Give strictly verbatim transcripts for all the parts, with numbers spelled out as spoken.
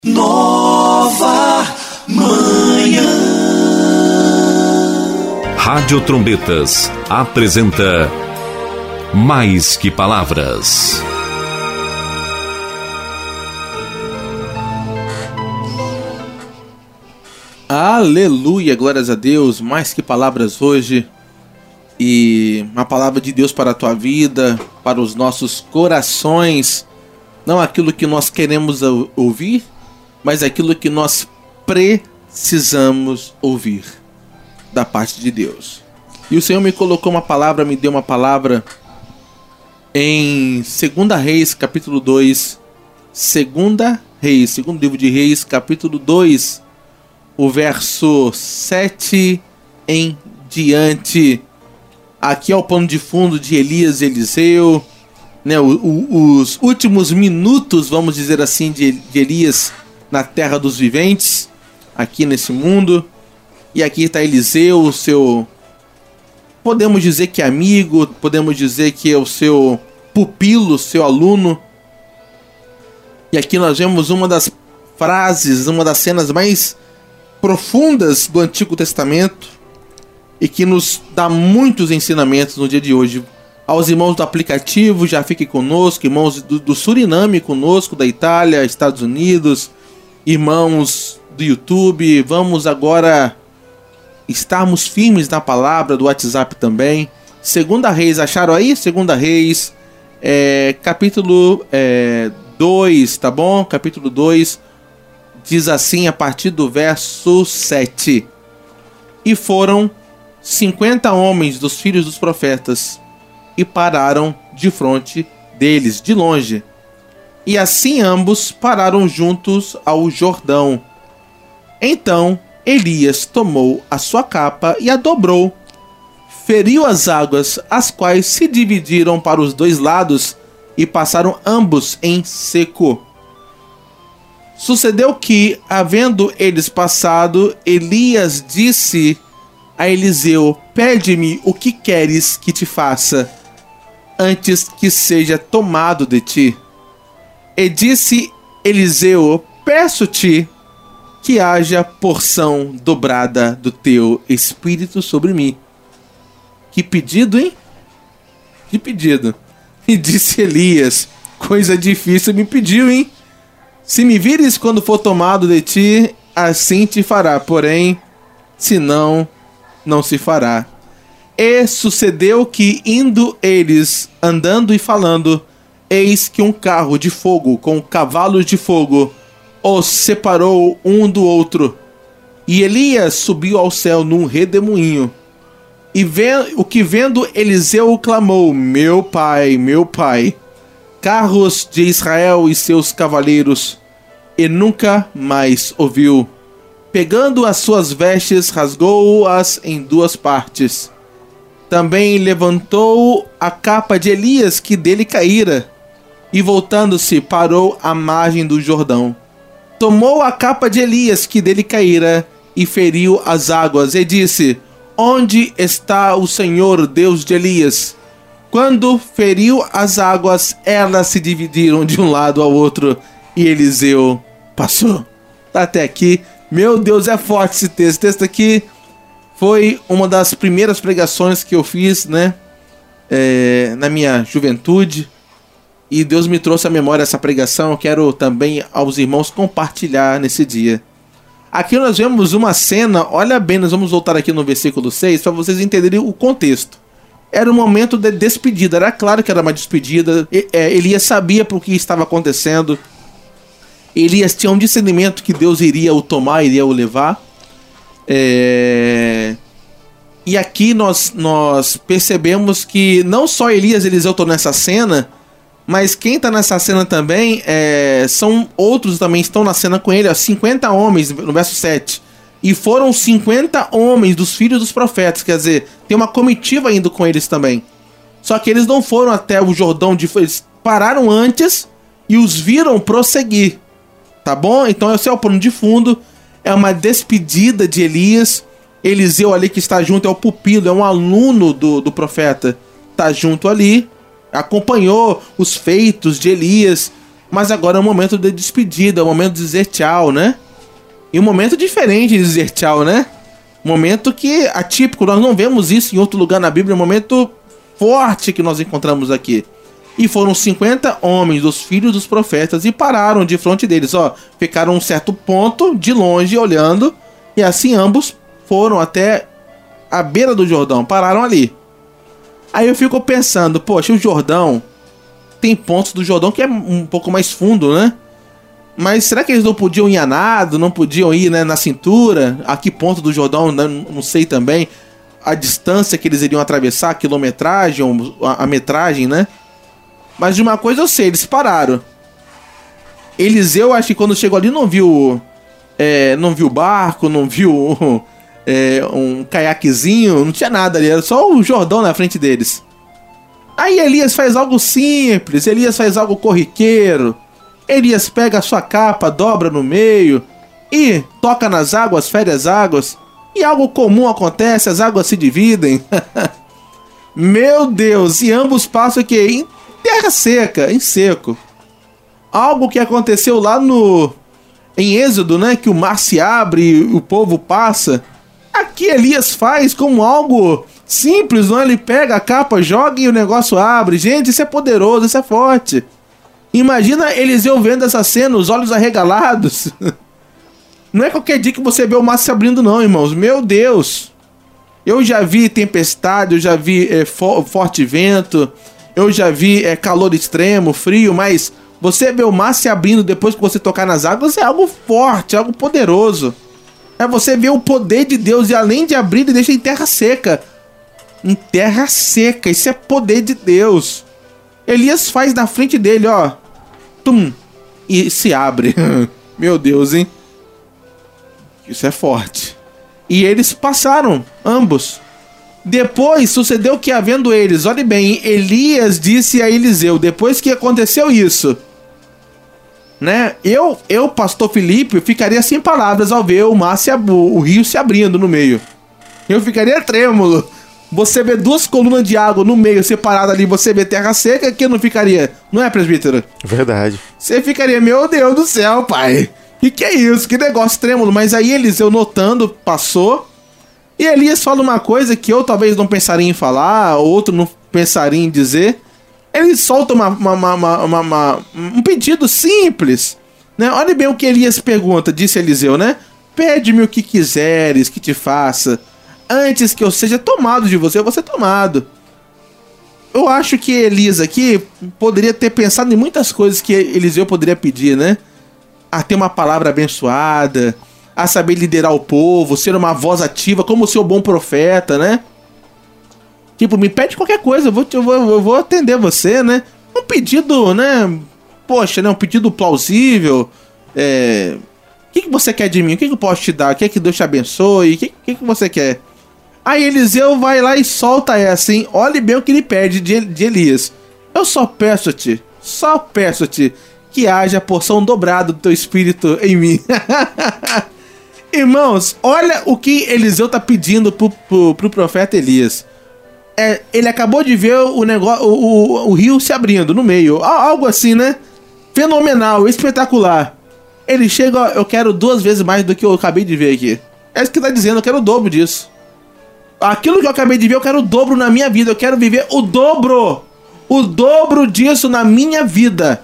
Nova Manhã. Rádio Trombetas apresenta Mais que Palavras. Aleluia, glórias a Deus, mais que palavras hoje. E uma palavra de Deus para a tua vida, para os nossos corações. Não aquilo que nós queremos ouvir, mas aquilo que nós precisamos ouvir da parte de Deus. E o Senhor me colocou uma palavra, me deu uma palavra em Segunda Reis, capítulo dois. Segunda Reis, segundo livro de Reis, capítulo dois, o verso sete em diante. Aqui é o pano de fundo de Elias e Eliseu, né, o, o, os últimos minutos, vamos dizer assim, de, de Elias na terra dos viventes, aqui nesse mundo. E aqui está Eliseu, o seu, podemos dizer que amigo, podemos dizer que é o seu pupilo, seu aluno. E aqui nós vemos uma das frases, uma das cenas mais profundas do Antigo Testamento e que nos dá muitos ensinamentos no dia de hoje. Aos irmãos do aplicativo, já fiquem conosco, irmãos do, do Suriname conosco, da Itália, Estados Unidos, irmãos do YouTube, vamos agora estarmos firmes na palavra, do WhatsApp também. Segunda Reis, acharam aí? Segunda Reis, é, capítulo dois, tá bom? Capítulo dois, diz assim a partir do verso sete. E foram cinquenta homens dos filhos dos profetas, e pararam de fronte deles, de longe. E assim ambos pararam juntos ao Jordão. Então Elias tomou a sua capa e a dobrou, feriu as águas, as quais se dividiram para os dois lados, e passaram ambos em seco. Sucedeu que, havendo eles passado, Elias disse a Eliseu: pede-me o que queres que te faça, antes que seja tomado de ti. E disse Eliseu: peço-te que haja porção dobrada do teu espírito sobre mim. Que pedido, hein? Que pedido. E disse Elias: coisa difícil me pediu, hein? Se me vires quando for tomado de ti, assim te fará, porém, se não, não se fará. E sucedeu que, indo eles, andando e falando, eis que um carro de fogo com cavalos de fogo os separou um do outro. E Elias subiu ao céu num redemoinho. E vendo, o que vendo Eliseu clamou: meu pai, meu pai, carros de Israel e seus cavaleiros. E nunca mais ouviu. Pegando as suas vestes, rasgou-as em duas partes. Também levantou a capa de Elias que dele caíra, e voltando-se parou à margem do Jordão. Tomou a capa de Elias que dele caíra e feriu as águas, e disse: onde está o Senhor Deus de Elias? Quando feriu as águas, elas se dividiram de um lado ao outro, e Eliseu passou. Tá até aqui. Meu Deus, é forte esse texto. Esse texto aqui foi uma das primeiras pregações que eu fiz, né, é, na minha juventude. E Deus me trouxe à memória essa pregação. Eu quero também aos irmãos compartilhar nesse dia. Aqui nós vemos uma cena, olha bem, nós vamos voltar aqui no versículo seis para vocês entenderem o contexto. Era um momento de despedida, era claro que era uma despedida. Elias sabia por que estava acontecendo. Elias tinha um discernimento que Deus iria o tomar, iria o levar. É... E aqui nós, nós percebemos que não só Elias e Eliseu estão nessa cena, mas quem está nessa cena também é... são outros também estão na cena com ele, ó, cinquenta homens, no verso sete. E foram cinquenta homens dos filhos dos profetas, quer dizer, tem uma comitiva indo com eles também. Só que eles não foram até o Jordão, de... eles pararam antes e os viram prosseguir. Tá bom? Então esse é o pano de fundo. É uma despedida de Elias. Eliseu ali que está junto é o pupilo, é um aluno do, do profeta. Tá junto ali. Acompanhou os feitos de Elias. Mas agora é um momento de despedida, é um momento de dizer tchau, né? E um momento diferente de dizer tchau, né? Um momento que é atípico, nós não vemos isso em outro lugar na Bíblia, é um momento forte que nós encontramos aqui. E foram cinquenta homens dos filhos dos profetas e pararam de frente deles, ó. Ficaram um certo ponto, de longe, olhando, e assim ambos foram até a beira do Jordão, pararam ali. Aí eu fico pensando, poxa, o Jordão, tem pontos do Jordão que é um pouco mais fundo, né? Mas será que eles não podiam ir a nado, não podiam ir, né, na cintura? A que ponto do Jordão, né, não sei também. A distância que eles iriam atravessar, a quilometragem, a, a metragem, né? Mas de uma coisa eu sei, eles pararam. Eliseu, acho que quando chegou ali não viu... É, não viu barco, não viu é, um caiaquezinho, não tinha nada ali, era só o Jordão na frente deles. Aí Elias faz algo simples, Elias faz algo corriqueiro. Elias pega a sua capa, dobra no meio e toca nas águas, fere as águas. E algo comum acontece, as águas se dividem. Meu Deus, e ambos passam aqui em terra seca, em seco. Algo que aconteceu lá no... em Êxodo, né? Que o mar se abre e o povo passa. Aqui Elias faz como algo simples, não é? Ele pega a capa, joga e o negócio abre. Gente, isso é poderoso, isso é forte. Imagina Eliseu vendo essa cena, os olhos arregalados. Não é qualquer dia que você vê o mar se abrindo não, irmãos. Meu Deus. Eu já vi tempestade, eu já vi é, fo- forte vento, eu já vi é, calor extremo, frio, mas você vê o mar se abrindo depois que você tocar nas águas é algo forte, algo poderoso. É você ver o poder de Deus e além de abrir, ele deixa em terra seca. Em terra seca, isso é poder de Deus. Elias faz na frente dele, ó. Tum. E se abre. Meu Deus, hein? Isso é forte. E eles passaram, ambos. Depois sucedeu que, havendo eles, olhe bem, Elias disse a Eliseu, depois que aconteceu isso, né? Eu, eu, pastor Felipe, ficaria sem palavras ao ver o mar se ab- o rio se abrindo no meio. Eu ficaria trêmulo. Você vê duas colunas de água no meio separada ali, você vê terra seca, que não ficaria, não é, presbítero? Verdade. Você ficaria, meu Deus do céu, pai. Que que é isso? Que negócio trêmulo. Mas aí Eliseu notando, passou. E Elias fala uma coisa que eu talvez não pensaria em falar, outro não pensaria em dizer. Ele solta uma, uma, uma, uma, uma, um pedido simples, né? Olha bem o que Elias pergunta, disse Eliseu, né? Pede-me o que quiseres que te faça. Antes que eu seja tomado de você, eu vou ser tomado. Eu acho que Elias aqui poderia ter pensado em muitas coisas que Eliseu poderia pedir, né? A ter uma palavra abençoada, a saber liderar o povo, ser uma voz ativa, como ser um bom profeta, né? Tipo, me pede qualquer coisa, eu vou, eu vou, eu vou atender você, né? Um pedido, né? Poxa, né? Um pedido plausível. É... O que, que você quer de mim? O que, que eu posso te dar? Quer que Deus te abençoe? O que, que, que você quer? Aí Eliseu vai lá e solta essa, hein? Olhe bem o que ele pede de, de Elias. Eu só peço-te, só peço-te que haja a porção dobrada do teu espírito em mim. Irmãos, olha o que Eliseu tá pedindo pro, pro, pro profeta Elias. É, ele acabou de ver o, negócio, o, o, o rio se abrindo no meio. Algo assim, né? Fenomenal, espetacular. Ele chega, ó, eu quero duas vezes mais do que eu acabei de ver aqui. É isso que tá dizendo, eu quero o dobro disso. Aquilo que eu acabei de ver, eu quero o dobro na minha vida. Eu quero viver o dobro. O dobro disso na minha vida.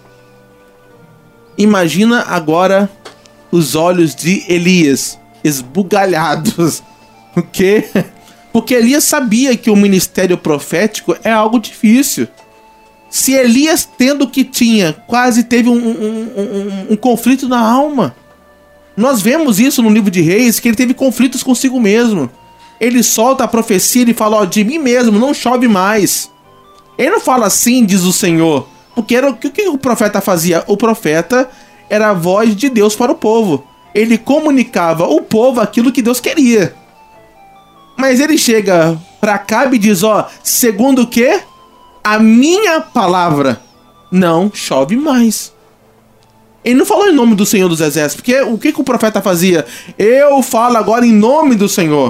Imagina agora os olhos de Elias esbugalhados. O quê? Porque Elias sabia que o ministério profético é algo difícil. Se Elias, tendo o que tinha, quase teve um, um, um, um, um conflito na alma. Nós vemos isso no livro de Reis, que ele teve conflitos consigo mesmo. Ele solta a profecia e fala, ó, de mim mesmo, não chove mais. Ele não fala assim, diz o Senhor. Porque era, o que o profeta fazia? O profeta era a voz de Deus para o povo. Ele comunicava ao povo aquilo que Deus queria. Mas ele chega para Acabe e diz, ó, segundo o quê? A minha palavra, não chove mais. Ele não falou em nome do Senhor dos Exércitos, porque o que, que o profeta fazia? Eu falo agora em nome do Senhor.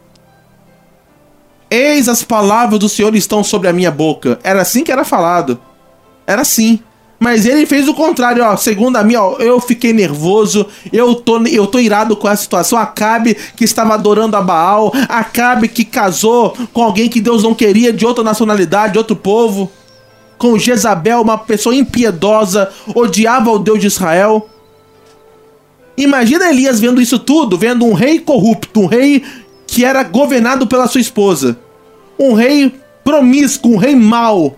Eis as palavras do Senhor estão sobre a minha boca. Era assim que era falado. Era assim. Mas ele fez o contrário, ó. Segundo a mim, ó, eu fiquei nervoso, eu tô, eu tô irado com a situação. Acabe que estava adorando a Baal, Acabe que casou com alguém que Deus não queria, de outra nacionalidade, de outro povo, com Jezabel, uma pessoa impiedosa, odiava o Deus de Israel. Imagina Elias vendo isso tudo, vendo um rei corrupto, um rei que era governado pela sua esposa, um rei promíscuo, um rei mau.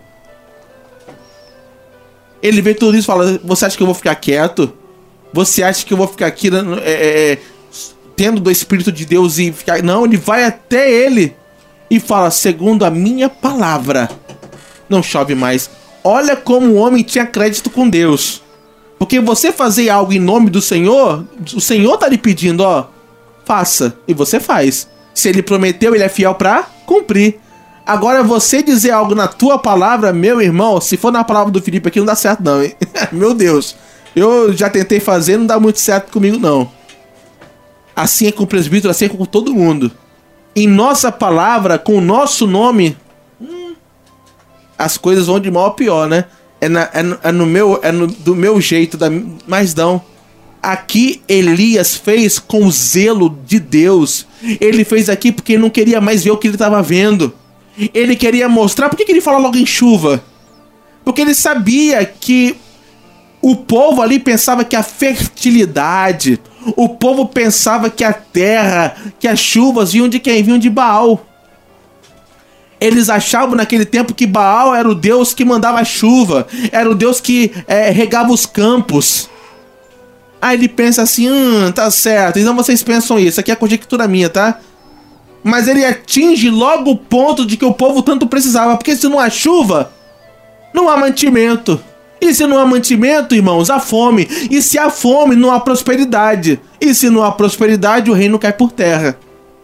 Ele vê tudo isso e fala: você acha que eu vou ficar quieto? Você acha que eu vou ficar aqui é, é, tendo do Espírito de Deus e ficar... Não, ele vai até ele e fala: segundo a minha palavra, não chove mais. Olha como o homem tinha crédito com Deus. Porque você fazer algo em nome do Senhor, o Senhor tá lhe pedindo, ó, faça. E você faz. Se ele prometeu, ele é fiel pra cumprir. Agora, você dizer algo na tua palavra, meu irmão, se for na palavra do Felipe aqui, não dá certo não, hein? Meu Deus. Eu já tentei fazer, não dá muito certo comigo, não. Assim é com o presbítero, assim é com todo mundo. Em nossa palavra, com o nosso nome, hum, as coisas vão de mal a pior, né? É, na, é, no, é no meu, é no, do meu jeito, da, mas não. Aqui Elias fez com o zelo de Deus. Ele fez aqui porque ele não queria mais ver o que ele estava vendo. Ele queria mostrar. Por que, que ele fala logo em chuva? Porque ele sabia que o povo ali pensava que a fertilidade, o povo pensava que a terra, que as chuvas vinham de quem? Vinham de Baal. Eles achavam naquele tempo que Baal era o Deus que mandava a chuva, era o Deus que é, regava os campos. Aí ele pensa assim: hum, tá certo, então vocês pensam isso, aqui é conjectura minha, tá? Mas ele atinge logo o ponto de que o povo tanto precisava, porque se não há chuva, não há mantimento. E se não há mantimento, irmãos, há fome. E se há fome, não há prosperidade. E se não há prosperidade, o reino cai por terra.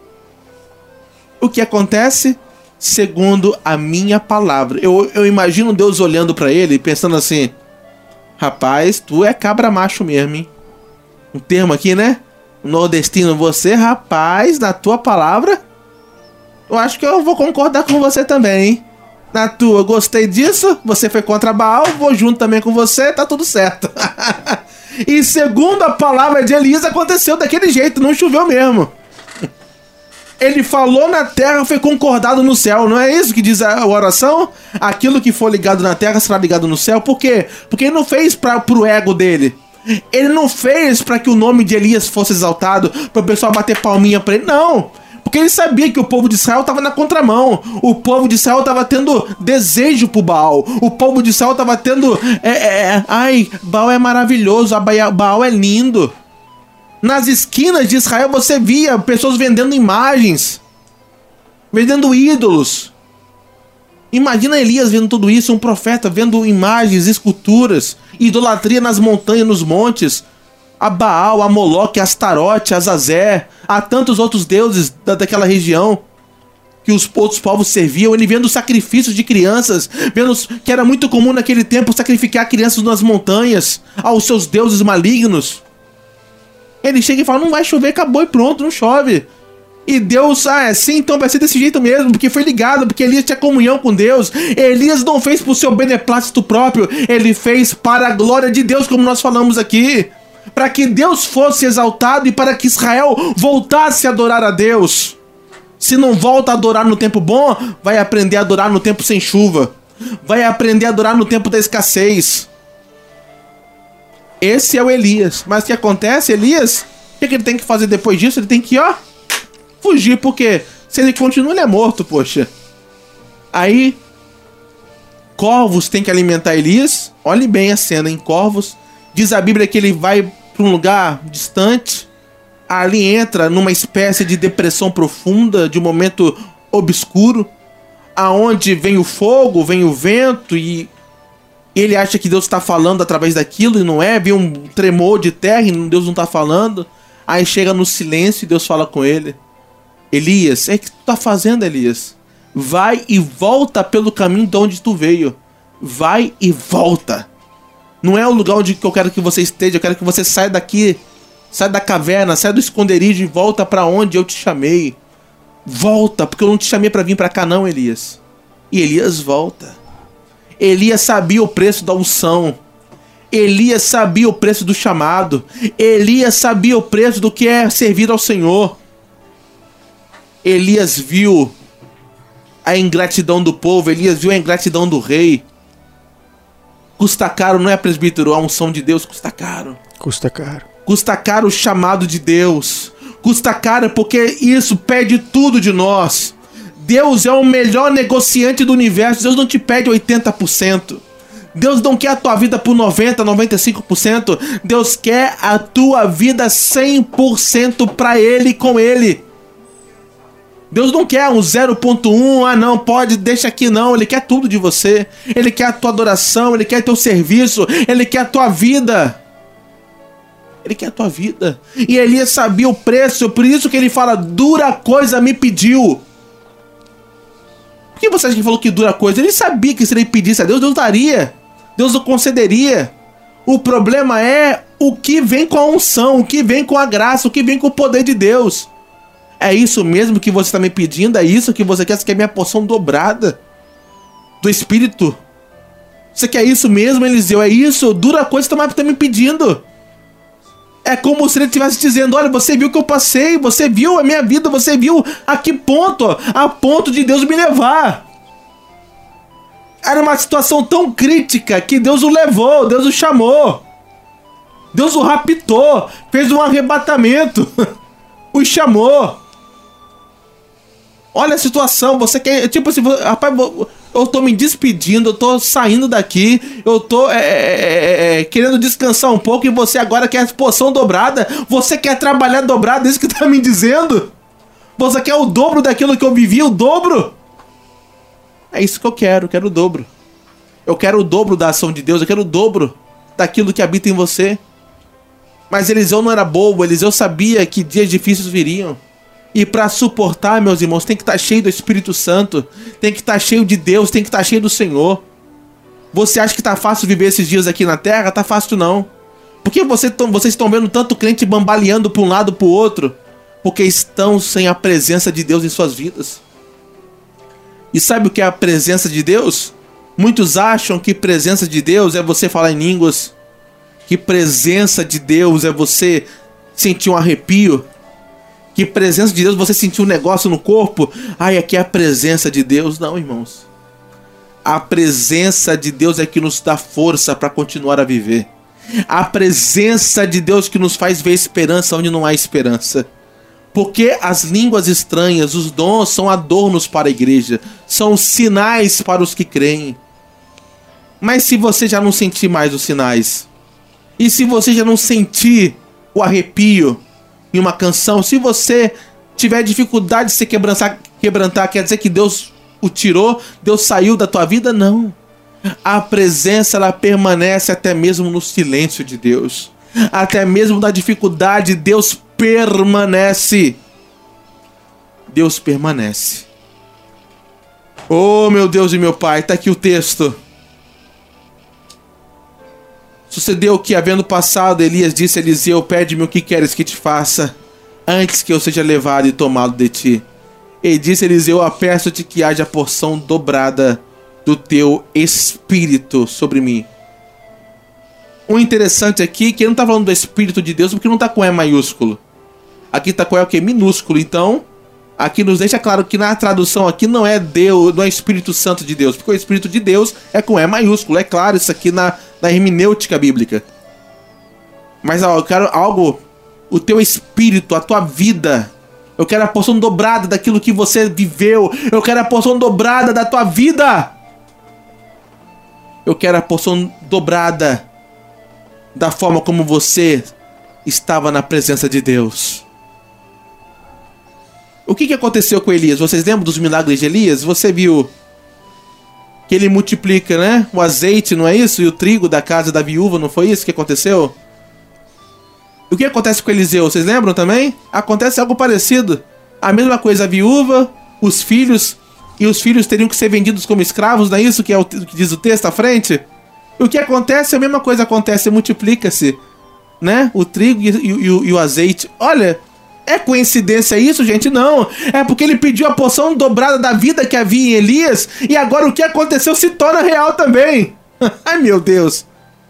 O que acontece? Segundo a minha palavra. Eu, eu imagino Deus olhando pra ele e pensando assim: rapaz, tu é cabra macho mesmo, hein? Um termo aqui, né? Nordestino, você, rapaz, na tua palavra, eu acho que eu vou concordar com você também, hein? Na tua, gostei disso, você foi contra Baal, vou junto também com você, tá tudo certo. E segundo a palavra de Elias, aconteceu daquele jeito, não choveu mesmo. Ele falou na terra, foi concordado no céu. Não é isso que diz a oração? Aquilo que for ligado na terra será ligado no céu. Por quê? Porque ele não fez pra, pro ego dele. Ele não fez para que o nome de Elias fosse exaltado, para o pessoal bater palminha para ele. Não. Porque ele sabia que o povo de Israel estava na contramão. O povo de Israel estava tendo desejo pro Baal. O povo de Israel estava tendo... É, é, ai, Baal é maravilhoso, Baal é lindo. Nas esquinas de Israel você via pessoas vendendo imagens, vendendo ídolos. Imagina Elias vendo tudo isso, um profeta vendo imagens, esculturas, idolatria nas montanhas, nos montes, a Baal, a Moloque, a Astarote, a Azazé, a tantos outros deuses da, daquela região que os outros povos serviam. Ele vendo sacrifícios de crianças, vendo que era muito comum naquele tempo sacrificar crianças nas montanhas aos seus deuses malignos. Ele chega e fala: não vai chover, acabou e pronto, não chove. E Deus, ah, é sim, então vai ser desse jeito mesmo, porque foi ligado, porque Elias tinha comunhão com Deus. Elias não fez por seu beneplácito próprio, ele fez para a glória de Deus, como nós falamos aqui, para que Deus fosse exaltado e para que Israel voltasse a adorar a Deus. Se não volta a adorar no tempo bom, vai aprender a adorar no tempo sem chuva, vai aprender a adorar no tempo da escassez. Esse é o Elias. Mas o que acontece, Elias? O que, que ele tem que fazer depois disso? Ele tem que, ó, fugir, porque se ele continua, ele é morto, poxa. Aí, corvos têm que alimentar Elias. Olhe bem a cena, em corvos. Diz a Bíblia que ele vai para um lugar distante. Ali entra numa espécie de depressão profunda, de um momento obscuro, aonde vem o fogo, vem o vento e... ele acha que Deus está falando através daquilo e não é. Vem um tremor de terra e Deus não está falando. Aí chega no silêncio e Deus fala com ele: Elias, é o que tu tá fazendo, Elias? Vai e volta pelo caminho de onde tu veio. Vai e volta. Não é o lugar onde eu quero que você esteja. Eu quero que você saia daqui, saia da caverna, saia do esconderijo e volta para onde eu te chamei. Volta, porque eu não te chamei para vir para cá não, Elias. E Elias volta. Elias sabia o preço da unção. Elias sabia o preço do chamado. Elias sabia o preço do que é servir ao Senhor. Elias viu a ingratidão do povo. Elias viu a ingratidão do rei. Custa caro, não é, presbítero? A unção de Deus custa caro. Custa caro. Custa caro o chamado de Deus. Custa caro porque isso pede tudo de nós. Deus é o melhor negociante do universo. Deus não te pede oitenta por cento. Deus não quer a tua vida por noventa por cento, noventa e cinco por cento. Deus quer a tua vida cem por cento para Ele e com Ele. Deus não quer um zero ponto um, ah não, pode, deixa aqui não. Ele quer tudo de você. Ele quer a tua adoração, Ele quer teu serviço, Ele quer a tua vida. Ele quer a tua vida. E Elias sabia o preço, por isso que ele fala, dura coisa me pediu. Por que você acha que ele falou que dura coisa? Ele sabia que se ele pedisse a Deus, Deus daria. Deus o concederia. O problema é o que vem com a unção, o que vem com a graça, o que vem com o poder de Deus. É isso mesmo que você está me pedindo? É isso que você quer? Você quer minha porção dobrada do Espírito? Você quer isso mesmo, Eliseu? É isso? Dura coisa que você está me pedindo. É como se ele estivesse dizendo, olha, você viu que eu passei, você viu a minha vida, você viu a que ponto, a ponto de Deus me levar. Era uma situação tão crítica que Deus o levou, Deus o chamou. Deus o raptou, fez um arrebatamento, o chamou. Olha a situação, você quer, tipo assim, rapaz, eu tô me despedindo, eu tô saindo daqui, eu tô é, é, é, querendo descansar um pouco e você agora quer a porção dobrada, você quer trabalhar dobrado, é isso que tá me dizendo? Você quer o dobro daquilo que eu vivi, o dobro? É isso que eu quero, eu quero o dobro. Eu quero o dobro da ação de Deus, eu quero o dobro daquilo que habita em você. Mas Eliseu não era bobo, Eliseu sabia que dias difíceis viriam. E para suportar, meus irmãos, tem que estar cheio do Espírito Santo, tem que estar cheio de Deus, tem que estar cheio do Senhor. Você acha que tá fácil viver esses dias aqui na terra? Tá fácil não. Por que você, vocês estão vendo tanto crente bambaleando para um lado para o outro? Porque estão sem a presença de Deus em suas vidas. E sabe o que é a presença de Deus? Muitos acham que presença de Deus é você falar em línguas, que presença de Deus é você sentir um arrepio, que presença de Deus você sentir um negócio no corpo. Ai, aqui é a presença de Deus. Não, irmãos. A presença de Deus é que nos dá força para continuar a viver. A presença de Deus que nos faz ver esperança onde não há esperança. Porque as línguas estranhas, os dons são adornos para a igreja, são sinais para os que creem. Mas se você já não sentir mais os sinais, e se você já não sentir o arrepio em uma canção, se você tiver dificuldade de se quebrantar, quebrantar, quer dizer que Deus o tirou, Deus saiu da tua vida? Não. A presença, ela permanece até mesmo no silêncio de Deus. Até mesmo na dificuldade, Deus permanece. Deus permanece. Oh, meu Deus e meu Pai, tá aqui o texto. Sucedeu que, havendo passado, Elias disse a Eliseu, pede-me o que queres que te faça, antes que eu seja levado e tomado de ti. E disse Eliseu, apeço-te que haja porção dobrada do teu espírito sobre mim. O interessante aqui é que ele não está falando do Espírito de Deus, porque não está com E maiúsculo. Aqui está com E o quê? Minúsculo. Então, aqui nos deixa claro que na tradução aqui não é Deus, não é Espírito Santo de Deus, porque o Espírito de Deus é com E maiúsculo. É claro isso aqui na, na hermenêutica bíblica. Mas ó, eu quero algo, o teu espírito, a tua vida. Eu quero a porção dobrada daquilo que você viveu. Eu quero a porção dobrada da tua vida. Eu quero a porção dobrada da forma como você estava na presença de Deus. O que, que aconteceu com Elias? Vocês lembram dos milagres de Elias? Você viu que ele multiplica, né? O azeite, não é isso? E o trigo da casa da viúva, não foi isso que aconteceu? O que acontece com Eliseu? Vocês lembram também? Acontece algo parecido. A mesma coisa, a viúva, os filhos, e os filhos teriam que ser vendidos como escravos, não é isso que, é o que diz o texto à frente? E o que acontece? A mesma coisa acontece, multiplica-se, né? O trigo e, e, e, e o azeite. Olha, é coincidência isso, gente? Não. É porque ele pediu a porção dobrada da vida que havia em Elias, e agora o que aconteceu se torna real também. Ai, meu Deus.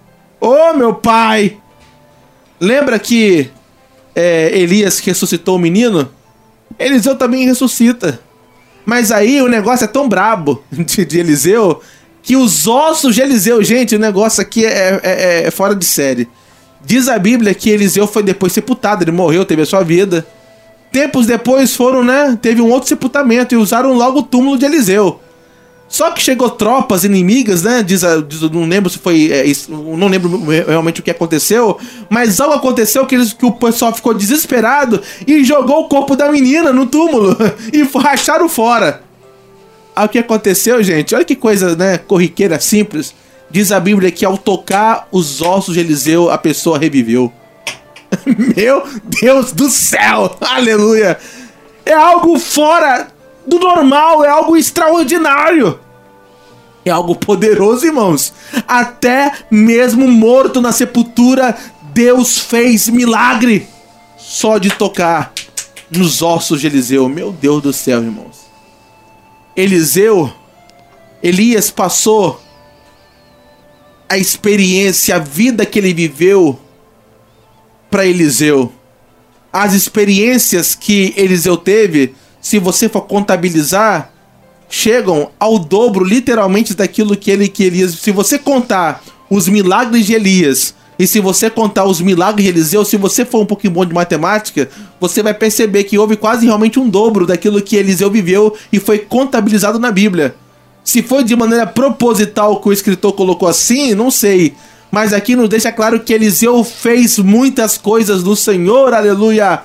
Ô, meu pai! Lembra que é, Elias ressuscitou o menino? Eliseu também ressuscita. Mas aí o negócio é tão brabo de, de Eliseu que os ossos de Eliseu, gente, o negócio aqui é, é, é fora de série. Diz a Bíblia que Eliseu foi depois sepultado, ele morreu, teve a sua vida. Tempos depois foram, né, teve um outro sepultamento e usaram logo o túmulo de Eliseu. Só que chegou tropas inimigas, né? Diz, a, diz não lembro se foi. É, não lembro realmente o que aconteceu. Mas algo aconteceu que, eles, que o pessoal ficou desesperado e jogou o corpo da menina no túmulo e racharam fora. Aí o que aconteceu, gente? Olha que coisa, né? Corriqueira simples. Diz a Bíblia que ao tocar os ossos de Eliseu, a pessoa reviveu. Meu Deus do céu! Aleluia! É algo fora do normal, é algo extraordinário. É algo poderoso, irmãos. Até mesmo morto na sepultura, Deus fez milagre só de tocar nos ossos de Eliseu. Meu Deus do céu, irmãos. Eliseu, Elias passou a experiência, a vida que ele viveu para Eliseu. As experiências que Eliseu teve, se você for contabilizar, chegam ao dobro, literalmente, daquilo que ele que Elias... Se você contar os milagres de Elias e se você contar os milagres de Eliseu, se você for um pouquinho bom de matemática, você vai perceber que houve quase realmente um dobro daquilo que Eliseu viveu e foi contabilizado na Bíblia. Se foi de maneira proposital que o escritor colocou assim, não sei. Mas aqui nos deixa claro que Eliseu fez muitas coisas do Senhor, aleluia.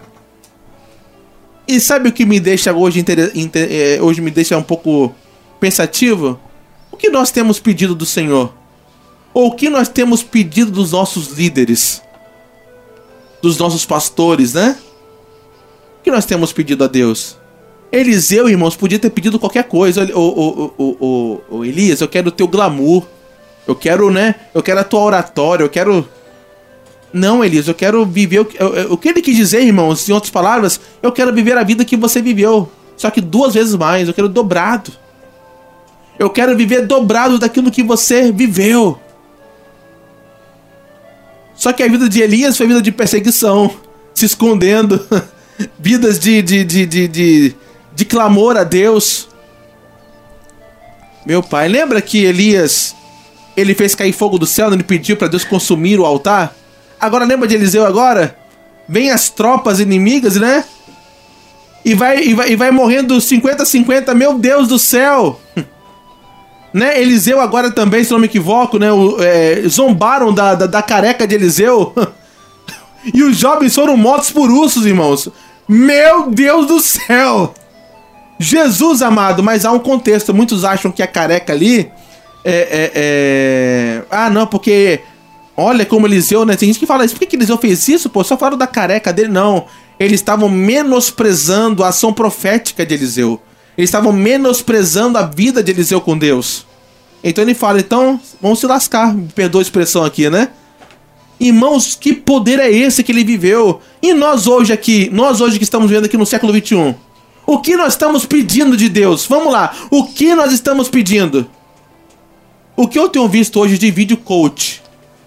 E sabe o que me deixa hoje, inter... Inter... hoje me deixa um pouco pensativo? O que nós temos pedido do Senhor? Ou o que nós temos pedido dos nossos líderes? Dos nossos pastores, né? O que nós temos pedido a Deus? Eliseu, irmãos, podia ter pedido qualquer coisa. O, o, o, o, o Elias, eu quero o teu glamour. Eu quero, né? Eu quero a tua oratória, eu quero... Não, Elias, eu quero viver... O, o, o que ele quis dizer, irmãos, em outras palavras, eu quero viver a vida que você viveu. Só que duas vezes mais, eu quero dobrado. Eu quero viver dobrado daquilo que você viveu. Só que a vida de Elias foi vida de perseguição, se escondendo. Vidas de, de, de, de, de, de clamor a Deus. Meu pai, lembra que Elias, ele fez cair fogo do céu, ele pediu para Deus consumir o altar? Agora lembra de Eliseu agora? Vem as tropas inimigas, né? E vai, e vai, e vai morrendo cinquenta a cinquenta, meu Deus do céu! Né? Eliseu agora também, se não me equivoco, né? O, é, zombaram da, da, da careca de Eliseu. E os jovens foram mortos por ursos, irmãos. Meu Deus do céu! Jesus amado, mas há um contexto. Muitos acham que a careca ali é... é, é... Ah, não, porque... Olha como Eliseu, né? Tem gente que fala isso. Por que, que Eliseu fez isso, pô? Só falaram da careca dele. Não. Eles estavam menosprezando a ação profética de Eliseu. Eles estavam menosprezando a vida de Eliseu com Deus. Então ele fala, então, vamos se lascar. Me perdoa a expressão aqui, né? Irmãos, que poder é esse que ele viveu? E nós hoje aqui, nós hoje que estamos vendo aqui no século vinte e um, o que nós estamos pedindo de Deus? Vamos lá. O que nós estamos pedindo? O que eu tenho visto hoje de vídeo coach?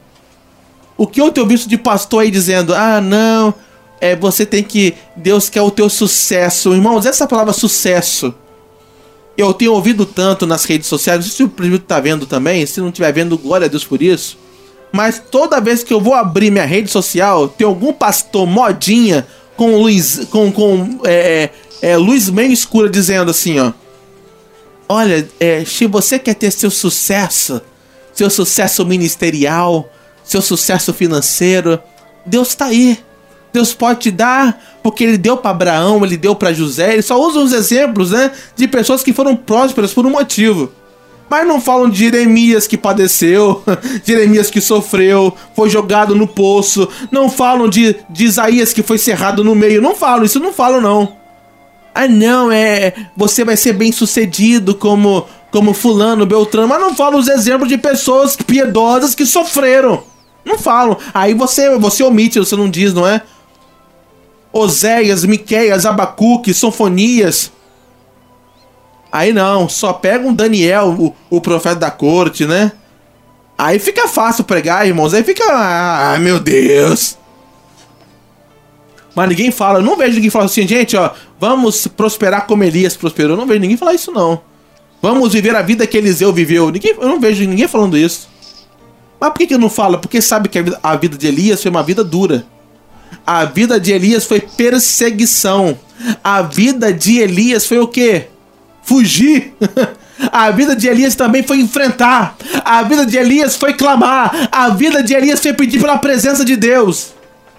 O que eu tenho visto de pastor aí dizendo, ah, não, é, você tem que... Deus quer o teu sucesso. Irmãos, essa palavra sucesso, eu tenho ouvido tanto nas redes sociais, não sei se o presbítero tá vendo também, se não estiver vendo, glória a Deus por isso. Mas toda vez que eu vou abrir minha rede social, tem algum pastor modinha com luz, com, com é, é, luz meio escura dizendo assim, ó. Olha, é, se você quer ter seu sucesso, seu sucesso ministerial, seu sucesso financeiro, Deus tá aí. Deus pode te dar, porque ele deu para Abraão, ele deu para José. Ele só usa os exemplos, né, de pessoas que foram prósperas por um motivo. Mas não falam de Jeremias que padeceu, Jeremias que sofreu, foi jogado no poço. Não falam de, de Isaías que foi cerrado no meio. Não falam, isso não falam não. Ah não, é, você vai ser bem sucedido como, como fulano, Beltrano. Mas não falam os exemplos de pessoas piedosas que sofreram. Não falam. Aí você, você omite, você não diz, não é? Oséias, Miqueias, Abacuque, Sofonias. Aí não, só pega um Daniel, o, o profeta da corte, né? Aí fica fácil pregar, irmãos. Aí fica... Ah, meu Deus. Mas ninguém fala... Eu não vejo ninguém falar assim, gente, ó... Vamos prosperar como Elias prosperou. Eu não vejo ninguém falar isso, não. Vamos viver a vida que Eliseu viveu. Ninguém, eu não vejo ninguém falando isso. Mas por que que eu não falo? Porque sabe que a vida, a vida de Elias foi uma vida dura. A vida de Elias foi perseguição. A vida de Elias foi o quê? Fugir. A vida de Elias também foi enfrentar. A vida de Elias foi clamar. A vida de Elias foi pedir pela presença de Deus.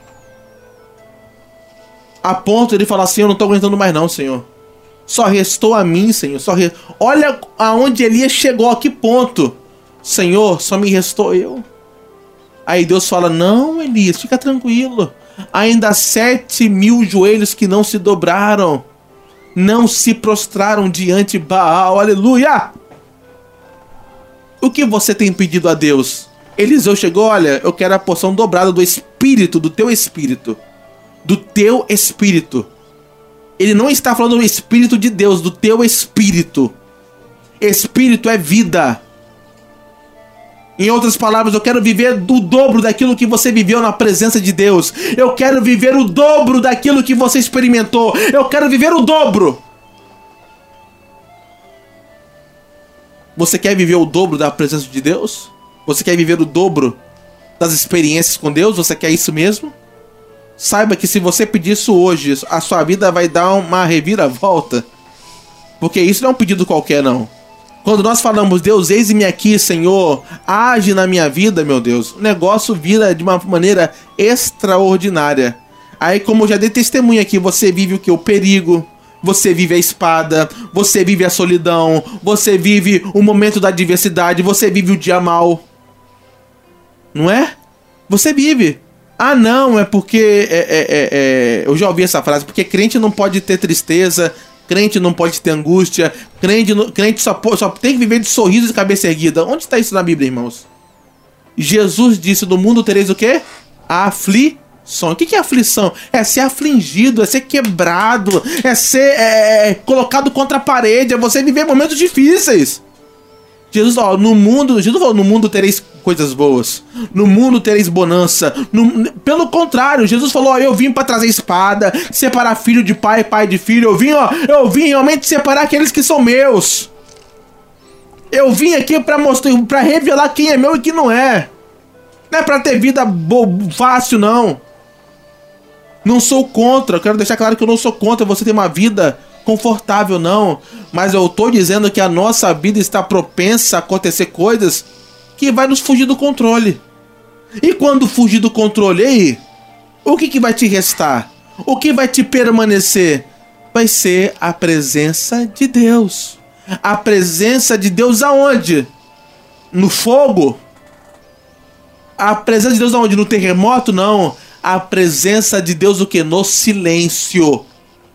A ponto de ele falar assim, eu não tô aguentando mais não, Senhor. Só restou a mim, Senhor. Só re... Olha aonde Elias chegou, a que ponto. Senhor, só me restou eu. Aí Deus fala, não, Elias, fica tranquilo. Ainda há sete mil joelhos que não se dobraram. Não se prostraram diante de Baal, aleluia! O que você tem pedido a Deus? Eliseu chegou, olha, eu quero a porção dobrada do Espírito, do teu Espírito. Do teu Espírito. Ele não está falando do Espírito de Deus, do teu Espírito. Espírito é vida. Em outras palavras, eu quero viver do dobro daquilo que você viveu na presença de Deus. Eu quero viver o dobro daquilo que você experimentou. Eu quero viver o dobro. Você quer viver o dobro da presença de Deus? Você quer viver o dobro das experiências com Deus? Você quer isso mesmo? Saiba que se você pedir isso hoje, a sua vida vai dar uma reviravolta. Porque isso não é um pedido qualquer, não. Quando nós falamos, Deus, eis-me aqui, Senhor, age na minha vida, meu Deus, o negócio vira de uma maneira extraordinária. Aí, como eu já dei testemunho aqui, você vive o que? O perigo, você vive a espada, você vive a solidão, você vive o momento da adversidade, você vive o dia mal. Não é? Você vive. Ah, não, é porque... É, é, é, é, eu já ouvi essa frase, porque crente não pode ter tristeza... Crente não pode ter angústia. Crente, crente só, só tem que viver de sorriso e cabeça erguida. Onde está isso na Bíblia, irmãos? Jesus disse, no mundo tereis o quê? A aflição. O que é aflição? É ser afligido, é ser quebrado, é ser é, é, colocado contra a parede, é você viver momentos difíceis. Jesus falou, no mundo, Jesus falou, no mundo tereis coisas boas. No mundo tereis bonança. No, pelo contrário, Jesus falou, ó, eu vim para trazer espada, separar filho de pai, pai de filho. Eu vim, ó, eu vim realmente separar aqueles que são meus. Eu vim aqui para mostrar, para revelar quem é meu e quem não é. Não é para ter vida fácil, não. Não sou contra, eu quero deixar claro que eu não sou contra você ter uma vida confortável, não. Mas eu tô dizendo que a nossa vida está propensa a acontecer coisas que vai nos fugir do controle. E quando fugir do controle, aí, o que, que vai te restar? O que vai te permanecer? Vai ser a presença de Deus. A presença de Deus aonde? No fogo? A presença de Deus aonde? No terremoto? Não. A presença de Deus o que? No silêncio.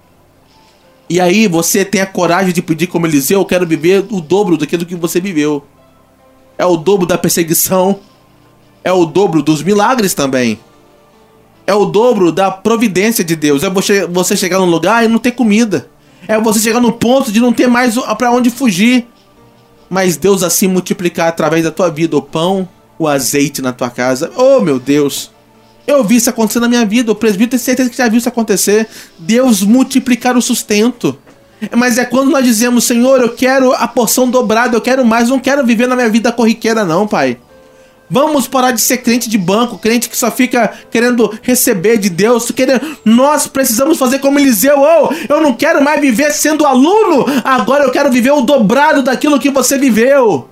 E aí você tem a coragem de pedir como Eliseu, eu quero viver o dobro daquilo que você viveu. É o dobro da perseguição. É o dobro dos milagres também. É o dobro da providência de Deus. É você, você chegar num lugar e não ter comida. É você chegar no ponto de não ter mais pra onde fugir. Mas Deus assim multiplicar através da tua vida o pão, o azeite na tua casa. Oh, meu Deus! Eu vi isso acontecer na minha vida. O presbítero tem certeza que já viu isso acontecer. Deus multiplicar o sustento. Mas é quando nós dizemos, Senhor, eu quero a porção dobrada, eu quero mais, não quero viver na minha vida corriqueira não, Pai. Vamos parar de ser crente de banco, crente que só fica querendo receber de Deus. Querendo... Nós precisamos fazer como Eliseu. Oh, eu não quero mais viver sendo aluno, agora eu quero viver o dobrado daquilo que você viveu.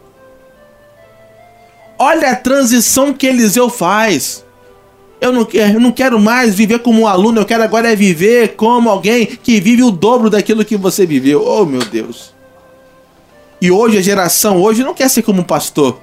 Olha a transição que Eliseu faz. Eu não, eu não quero mais viver como um aluno, eu quero agora é viver como alguém que vive o dobro daquilo que você viveu. Oh, meu Deus. E hoje a geração hoje não quer ser como um pastor.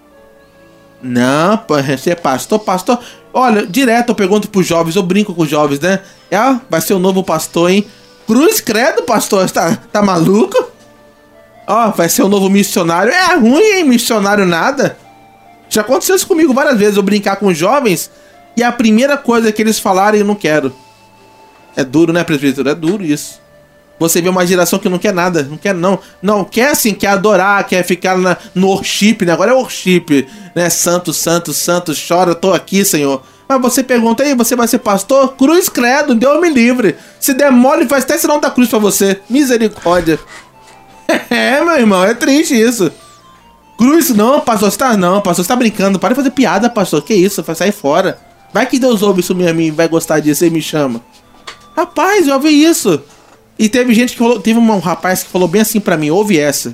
Não, ser pastor, pastor... Olha, direto eu pergunto pros jovens, eu brinco com os jovens, né? É, vai ser o novo pastor, hein? Cruz, credo, pastor, tá, tá maluco? Ó, oh, vai ser o novo missionário. É ruim, hein, missionário nada. Já aconteceu isso comigo várias vezes, eu brincar com os jovens... E a primeira coisa que eles falarem, eu não quero. É duro, né, presbítero? É duro isso. Você vê uma geração que não quer nada, não quer não. Não, quer assim, quer adorar, quer ficar na, no worship, né? Agora é worship, né? Santo, santo, santo, chora, tô aqui, Senhor. Mas você pergunta aí, você vai ser pastor? Cruz credo, Deus me livre. Se der mole, faz até sinal da cruz pra você. Misericórdia. É, meu irmão, é triste isso. Cruz, não, pastor, você tá, não, pastor, você tá brincando. Para de fazer piada, pastor. Que isso, vai sair fora. Vai que Deus ouve isso mesmo e vai gostar disso e me chama. Rapaz, eu ouvi isso. E teve gente que falou, teve um rapaz que falou bem assim pra mim, ouve essa.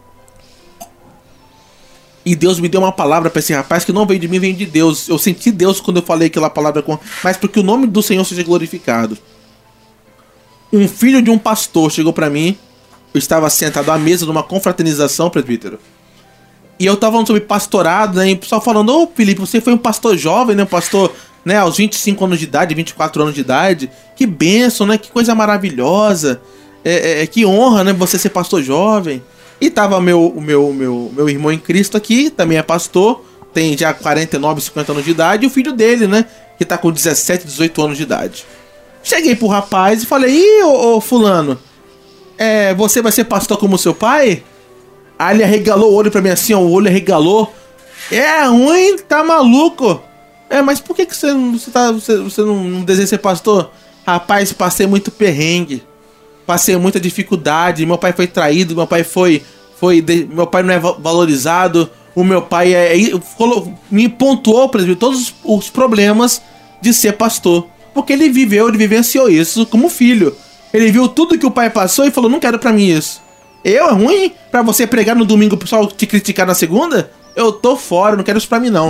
E Deus me deu uma palavra pra esse rapaz que não veio de mim, veio de Deus. Eu senti Deus quando eu falei aquela palavra, com... mas porque o nome do Senhor seja glorificado. Um filho de um pastor chegou pra mim. Eu estava sentado à mesa numa confraternização, presbítero. E eu tava falando sobre pastorado, né? E o pessoal falando, ô Felipe, você foi um pastor jovem, né? Um pastor, né? Aos vinte e cinco anos de idade, vinte e quatro anos de idade. Que bênção, né? Que coisa maravilhosa. É, é, que honra, né? Você ser pastor jovem. E tava meu, o meu, meu, meu irmão em Cristo aqui, também é pastor. Tem já quarenta e nove, cinquenta anos de idade. E o filho dele, né? Que tá com dezessete, dezoito anos de idade. Cheguei pro rapaz e falei, ih, ô, ô fulano, é, você vai ser pastor como seu pai? Aí ele arregalou o olho pra mim assim, ó, o olho arregalou. É ruim, tá maluco. É, mas por que, que você, você, tá, você, você não, não deseja ser pastor? Rapaz, passei muito perrengue. Passei muita dificuldade. Meu pai foi traído, meu pai foi... foi de, meu pai não é valorizado. O meu pai é, é, falou, me pontuou, por exemplo, todos os, os problemas de ser pastor. Porque ele viveu, ele vivenciou isso como filho. Ele viu tudo que o pai passou e falou, não quero pra mim isso. Eu, é ruim pra você pregar no domingo e o pessoal te criticar na segunda? Eu tô fora, não quero isso pra mim não.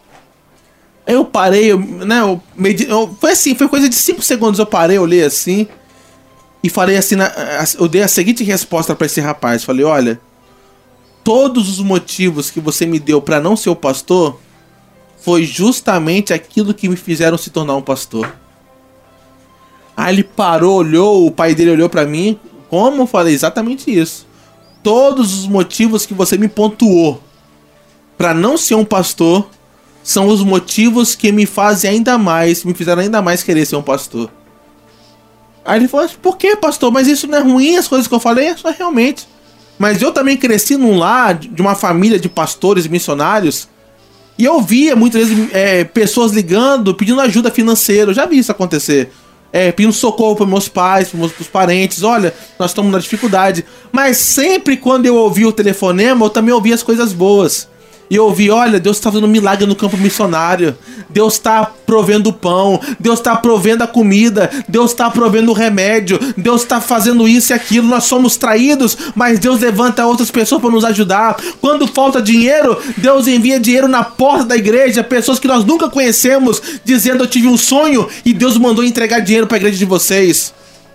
Aí eu parei, eu, né, eu, eu, foi assim, foi coisa de cinco segundos, eu parei, eu olhei assim e falei assim, na, eu dei a seguinte resposta pra esse rapaz, falei, olha, todos os motivos que você me deu pra não ser o pastor foi justamente aquilo que me fizeram se tornar um pastor. Aí ele parou, olhou, o pai dele olhou pra mim, como eu falei, exatamente isso. Todos os motivos que você me pontuou pra não ser um pastor são os motivos que me fazem ainda mais, me fizeram ainda mais querer ser um pastor. Aí ele falou, por que, pastor? Mas isso não é ruim, as coisas que eu falei? É só realmente. Mas eu também cresci num lar de uma família de pastores e missionários. E eu via muitas vezes é, pessoas ligando, pedindo ajuda financeira. Eu já vi isso acontecer. É, pedindo socorro para meus pais, para os parentes. Olha, nós estamos na dificuldade. Mas sempre quando eu ouvi o telefonema, eu também ouvi as coisas boas. E eu ouvi, olha, Deus está fazendo um milagre no campo missionário. Deus está provendo o pão. Deus está provendo a comida. Deus está provendo o remédio. Deus está fazendo isso e aquilo. Nós somos traídos, mas Deus levanta outras pessoas para nos ajudar. Quando falta dinheiro, Deus envia dinheiro na porta da igreja. Pessoas que nós nunca conhecemos, dizendo, eu tive um sonho e Deus mandou entregar dinheiro para a igreja de vocês.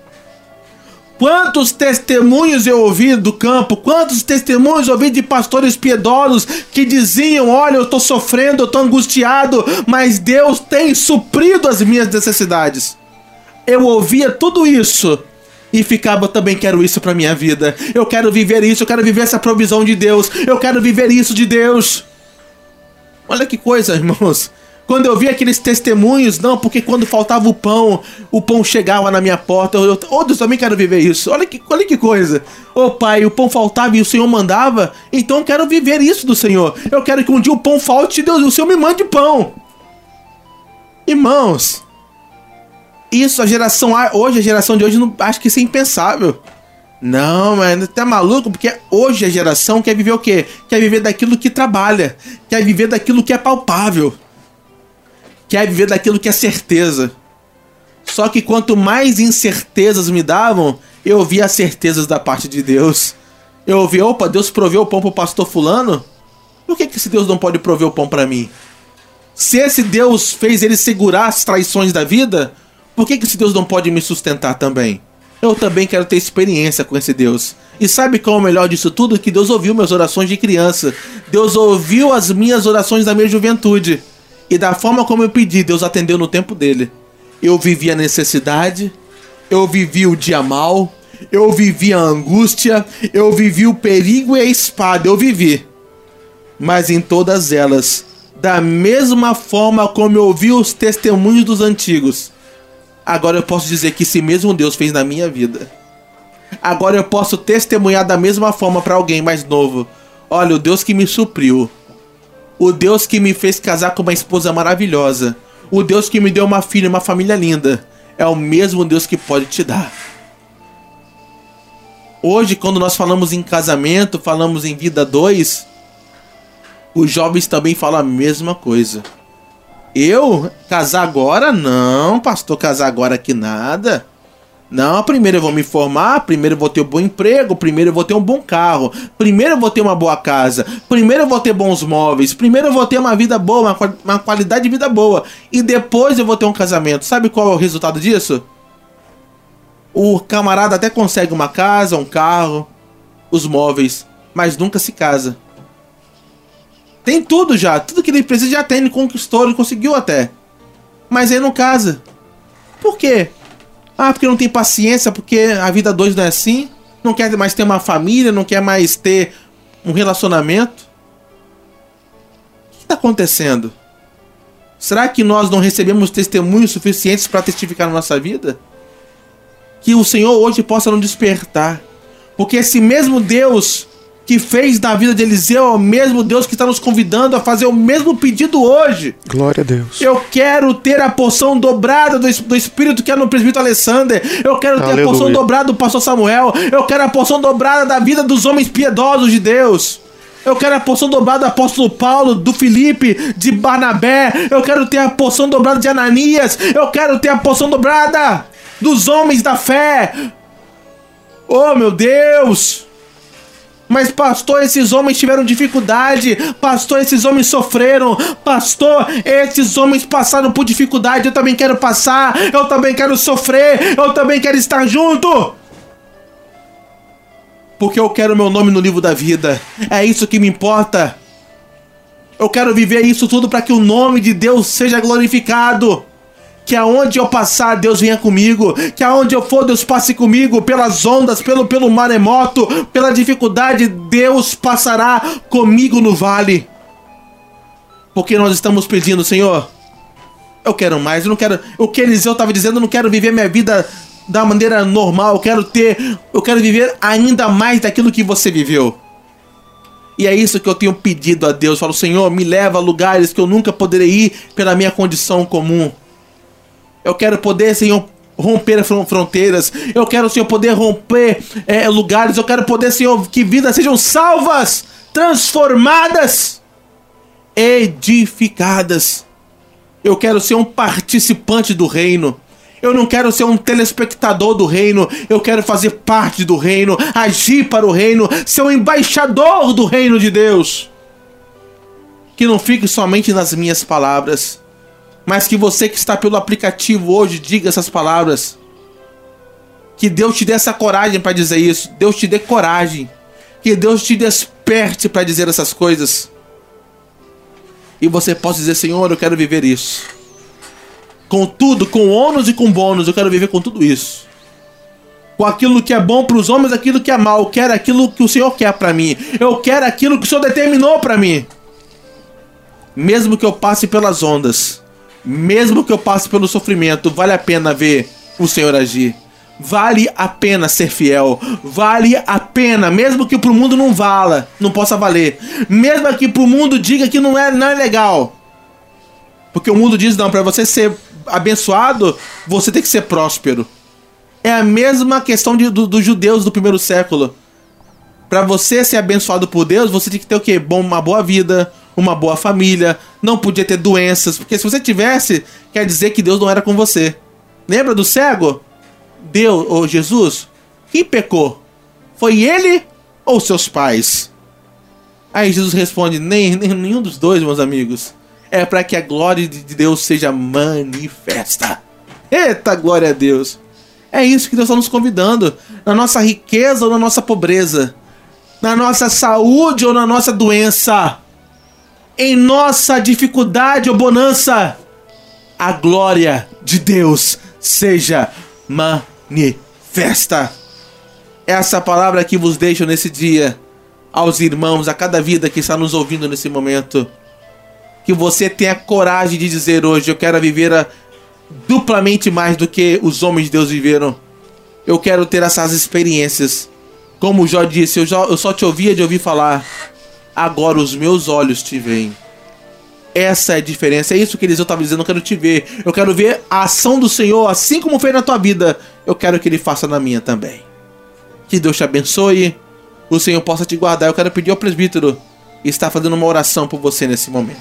Quantos testemunhos eu ouvi do campo, quantos testemunhos eu ouvi de pastores piedosos que diziam, olha, eu tô sofrendo, eu tô angustiado, mas Deus tem suprido as minhas necessidades. Eu ouvia tudo isso e ficava, eu também quero isso pra minha vida. Eu quero viver isso, eu quero viver essa provisão de Deus, eu quero viver isso de Deus. Olha que coisa, irmãos. Quando eu vi aqueles testemunhos, não, porque quando faltava o pão, o pão chegava na minha porta. Eu, oh Deus, também quero viver isso. Olha que, olha que coisa. Ô pai, o pão faltava e o Senhor mandava, então eu quero viver isso do Senhor. Eu quero que um dia o pão falte e Deus, o Senhor me mande pão. Irmãos, isso a geração hoje, a geração de hoje, não, acho que isso é impensável. Não, mas tá maluco? Porque hoje a geração quer viver o quê? Quer viver daquilo que trabalha, quer viver daquilo que é palpável. Quer viver daquilo que é certeza. Só que quanto mais incertezas me davam, eu via as certezas da parte de Deus. Eu ouvi, opa, Deus proveu o pão pro pastor fulano? Por que que esse Deus não pode prover o pão pra mim? Se esse Deus fez ele segurar as traições da vida, por que que esse Deus não pode me sustentar também? Eu também quero ter experiência com esse Deus. E sabe qual é o melhor disso tudo? Que Deus ouviu minhas orações de criança. Deus ouviu as minhas orações da minha juventude. E da forma como eu pedi, Deus atendeu no tempo dele. Eu vivi a necessidade, eu vivi o dia mal, eu vivi a angústia, eu vivi o perigo e a espada, eu vivi. Mas em todas elas, da mesma forma como eu ouvi os testemunhos dos antigos, agora eu posso dizer que esse mesmo Deus fez na minha vida. Agora eu posso testemunhar da mesma forma para alguém mais novo. Olha, o Deus que me supriu, o Deus que me fez casar com uma esposa maravilhosa, o Deus que me deu uma filha, uma família linda, é o mesmo Deus que pode te dar. Hoje, quando nós falamos em casamento, falamos em vida dois, os jovens também falam a mesma coisa. Eu? Casar agora? Não, pastor, casar agora que nada. Não, primeiro eu vou me formar, primeiro eu vou ter um bom emprego, primeiro eu vou ter um bom carro, primeiro eu vou ter uma boa casa, primeiro eu vou ter bons móveis, primeiro eu vou ter uma vida boa, uma, uma qualidade de vida boa, e depois eu vou ter um casamento. Sabe qual é o resultado disso? O camarada até consegue uma casa, um carro, os móveis, mas nunca se casa. Tem tudo já, tudo que ele precisa já tem, ele conquistou, ele conseguiu até. Mas ele não casa. Por quê? Ah, porque não tem paciência, porque a vida dois não é assim. Não quer mais ter uma família, não quer mais ter um relacionamento. O que está acontecendo? Será que nós não recebemos testemunhos suficientes para testificar na nossa vida? Que o Senhor hoje possa nos despertar. Porque esse mesmo Deus que fez na vida de Eliseu é o mesmo Deus que está nos convidando a fazer o mesmo pedido hoje. Glória a Deus. Eu quero ter a porção dobrada do, do Espírito que é no presbítero Alexander. Eu quero ter Aleluia. a porção dobrada do pastor Samuel. Eu quero a porção dobrada da vida dos homens piedosos de Deus. Eu quero a porção dobrada do apóstolo Paulo, do Filipe, de Barnabé. Eu quero ter a porção dobrada de Ananias. Eu quero ter a porção dobrada dos homens da fé. Oh, meu Deus! Mas pastor, esses homens tiveram dificuldade. Pastor, esses homens sofreram. Pastor, esses homens passaram por dificuldade. Eu também quero passar. Eu também quero sofrer. Eu também quero estar junto. Porque eu quero meu nome no livro da vida. É isso que me importa. Eu quero viver isso tudo para que o nome de Deus seja glorificado. Que aonde eu passar, Deus venha comigo. Que aonde eu for, Deus passe comigo. Pelas ondas, pelo, pelo maremoto, pela dificuldade, Deus passará comigo no vale. Porque nós estamos pedindo, Senhor, eu quero mais. Eu não quero. O que Eliseu estava dizendo, eu não quero viver minha vida da maneira normal. Eu quero ter. Eu quero viver ainda mais daquilo que você viveu. E é isso que eu tenho pedido a Deus. Eu falo, Senhor, me leva a lugares que eu nunca poderei ir pela minha condição comum. Eu quero poder, Senhor, romper fronteiras. Eu quero, Senhor, poder romper é, lugares. Eu quero poder, Senhor, que vidas sejam salvas, transformadas, edificadas. Eu quero ser um participante do reino. Eu não quero ser um telespectador do reino. Eu quero fazer parte do reino, agir para o reino, ser um embaixador do reino de Deus. Que não fique somente nas minhas palavras, mas que você que está pelo aplicativo hoje diga essas palavras. Que Deus te dê essa coragem para dizer isso. Deus te dê coragem. Que Deus te desperte para dizer essas coisas. E você possa dizer, Senhor, eu quero viver isso. Com tudo, com ônus e com bônus, eu quero viver com tudo isso. Com aquilo que é bom para os homens, aquilo que é mal. Eu quero aquilo que o Senhor quer para mim. Eu quero aquilo que o Senhor determinou para mim. Mesmo que eu passe pelas ondas, mesmo que eu passe pelo sofrimento, vale a pena ver o Senhor agir. Vale a pena ser fiel. Vale a pena, mesmo que pro mundo não vala, não possa valer. Mesmo que pro mundo diga que não é, não é legal. Porque o mundo diz, não, para você ser abençoado, você tem que ser próspero. É a mesma questão de, do, dos judeus do primeiro século. Para você ser abençoado por Deus, você tem que ter o quê? Bom, uma boa vida, uma boa família, não podia ter doenças, porque se você tivesse, quer dizer que Deus não era com você. Lembra do cego? Deus, ou Jesus, quem pecou? Foi ele ou seus pais? Aí Jesus responde, nem, nem nenhum dos dois, meus amigos. É para que a glória de Deus seja manifesta. Eita, glória a Deus. É isso que Deus está nos convidando. Na nossa riqueza ou na nossa pobreza, na nossa saúde ou na nossa doença, em nossa dificuldade ou bonança, a glória de Deus seja manifesta. Essa palavra que vos deixo nesse dia, aos irmãos, a cada vida que está nos ouvindo nesse momento, que você tenha coragem de dizer hoje, eu quero viver a, duplamente mais do que os homens de Deus viveram. Eu quero ter essas experiências. Como o Jó disse, eu, já, eu só te ouvia de ouvir falar. Agora os meus olhos te veem. Essa é a diferença. É isso que Eliseu estava dizendo. Eu quero te ver. Eu quero ver a ação do Senhor, assim como fez na tua vida. Eu quero que Ele faça na minha também. Que Deus te abençoe. O Senhor possa te guardar. Eu quero pedir ao presbítero estar fazendo uma oração por você nesse momento.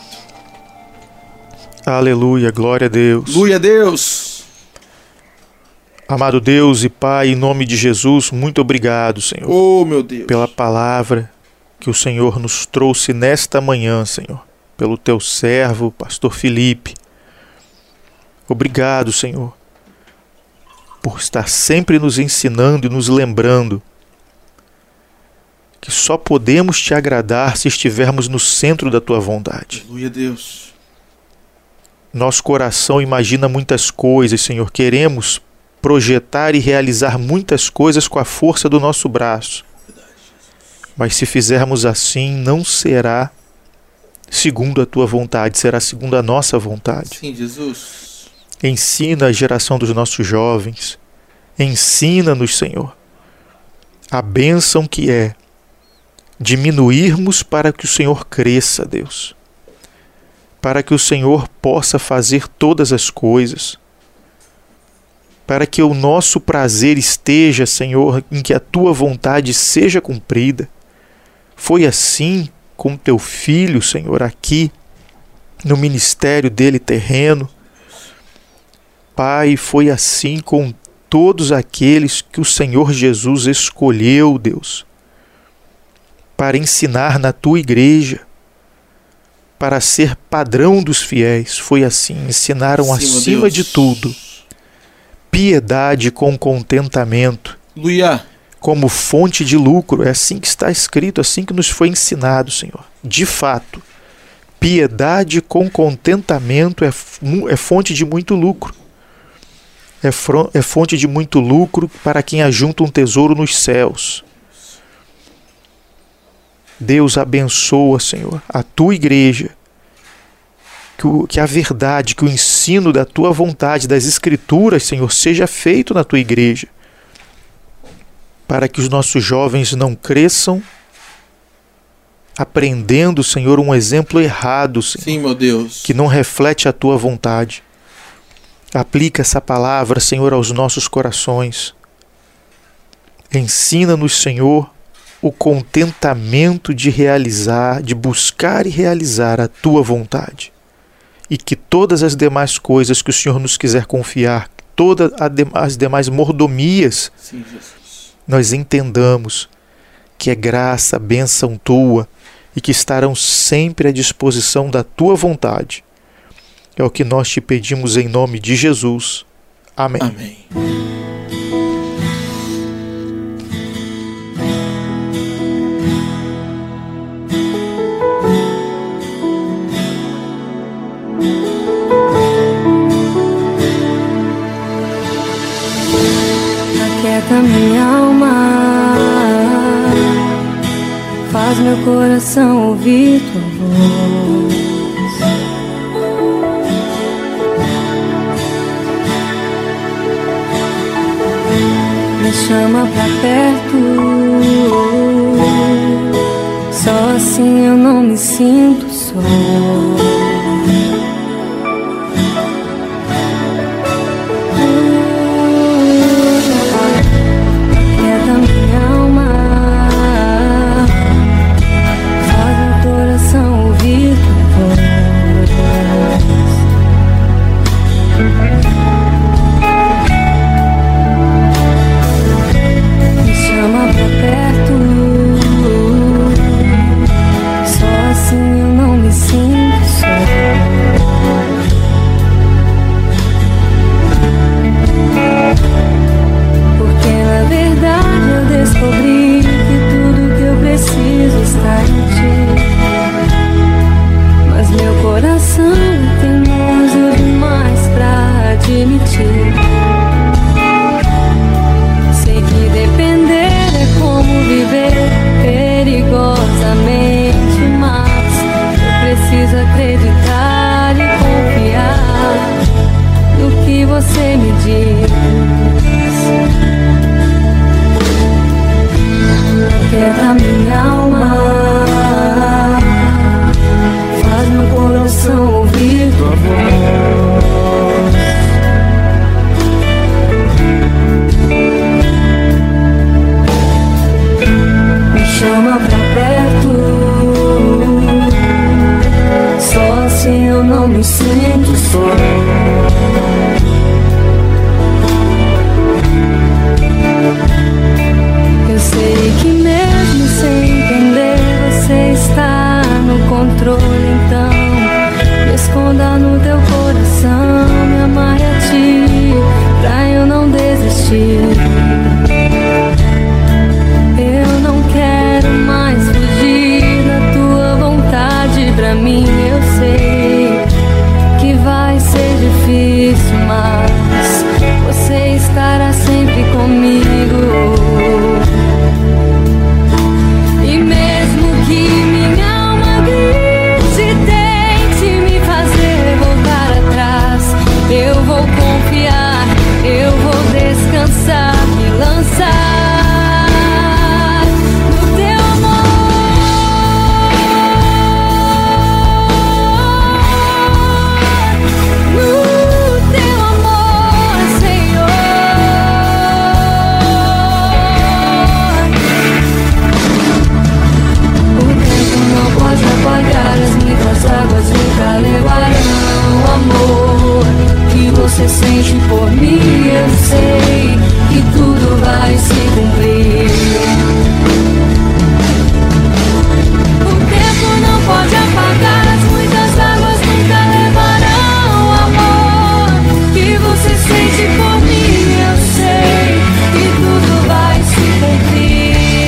Aleluia, glória a Deus. Glória a Deus. Amado Deus e Pai, em nome de Jesus, muito obrigado, Senhor. Oh, meu Deus. Pela palavra que o Senhor nos trouxe nesta manhã, Senhor. Pelo teu servo, pastor Felipe. Obrigado, Senhor, por estar sempre nos ensinando e nos lembrando que só podemos te agradar se estivermos no centro da tua vontade. Aleluia, Deus. Nosso coração imagina muitas coisas, Senhor. Queremos projetar e realizar muitas coisas com a força do nosso braço. Mas se fizermos assim, não será segundo a tua vontade, será segundo a nossa vontade. Sim, Jesus. Ensina a geração dos nossos jovens. Ensina-nos, Senhor, a bênção que é diminuirmos para que o Senhor cresça, Deus. Para que o Senhor possa fazer todas as coisas. Para que o nosso prazer esteja, Senhor, em que a tua vontade seja cumprida. Foi assim com teu filho, Senhor, aqui no ministério dele terreno. Pai, foi assim com todos aqueles que o Senhor Jesus escolheu, Deus, para ensinar na tua igreja, para ser padrão dos fiéis. Foi assim, ensinaram Sim, acima de tudo piedade com contentamento, Aleluia. como fonte de lucro. É assim que está escrito, assim que nos foi ensinado, Senhor. De fato, piedade com contentamento é, é fonte de muito lucro. É, fron, é fonte de muito lucro para quem ajunta um tesouro nos céus. Deus abençoa, Senhor, a tua igreja. Que, o, que a verdade, que o ensino da tua vontade, das Escrituras, Senhor, seja feito na tua igreja. Para que os nossos jovens não cresçam aprendendo, Senhor, um exemplo errado, Senhor, Sim, meu Deus. que não reflete a tua vontade. Aplica essa palavra, Senhor, aos nossos corações. Ensina-nos, Senhor, o contentamento de realizar, de buscar e realizar a tua vontade. E que todas as demais coisas que o Senhor nos quiser confiar, todas as demais mordomias, Sim, Jesus. nós entendamos que é graça, bênção tua e que estarão sempre à disposição da tua vontade. É o que nós te pedimos em nome de Jesus. Amém. Amém. Aquieta minha alma, faz meu coração ouvir tua voz. Me chama pra perto, só assim eu não me sinto só. Só assim eu não me sinto só. sempre comigo. E mesmo que minha alma grite, tente me fazer voltar atrás, eu vou confiar, eu vou descansar, me lançar no teu apagar as muitas águas, nunca levarão o amor que você sente por mim. Eu sei que tudo vai se cumprir. O tempo não pode apagar as muitas águas, nunca levarão o amor que você sente por mim. Eu sei que tudo vai se cumprir.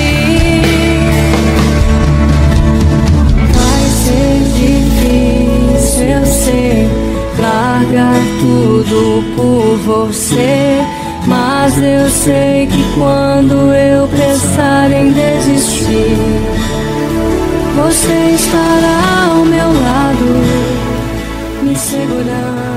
Eu sei largar tudo por você, mas eu sei que quando eu pensar em desistir, você estará ao meu lado, me segurando.